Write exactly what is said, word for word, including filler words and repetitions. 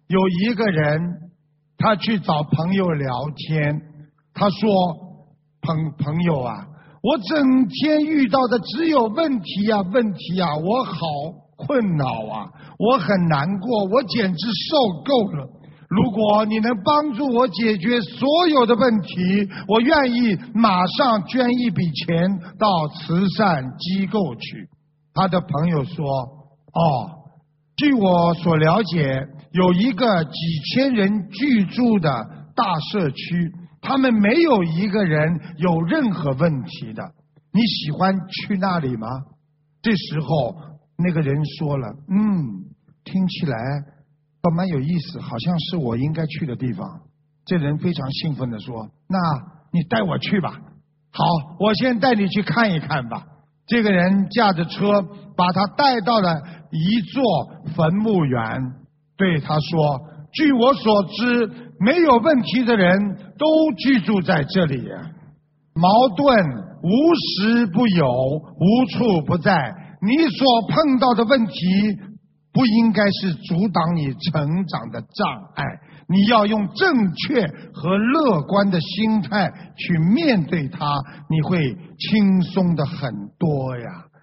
有一个人，他去找朋友聊天，他说：“朋朋友啊，我整天遇到的只有问题啊，问题啊，我好困扰啊，我很难过，我简直受够了。如果你能帮助我解决所有的问题，我愿意马上捐一笔钱到慈善机构去。”他的朋友说：“哦，据我所了解，有一个几千人居住的大社区，他们没有一个人有任何问题的。你喜欢去那里吗？”这时候那个人说了：“嗯，听起来倒蛮有意思，好像是我应该去的地方。”这人非常兴奋地说：“那你带我去吧。”“好，我先带你去看一看吧。”这个人驾着车把他带到了一座坟墓园，对他说：“据我所知，没有问题的人都居住在这里，矛盾无时不有，无处不在。你所碰到的问题不应该是阻挡你成长的障碍，你要用正确和乐观的心态去面对它，你会轻松的很多呀。”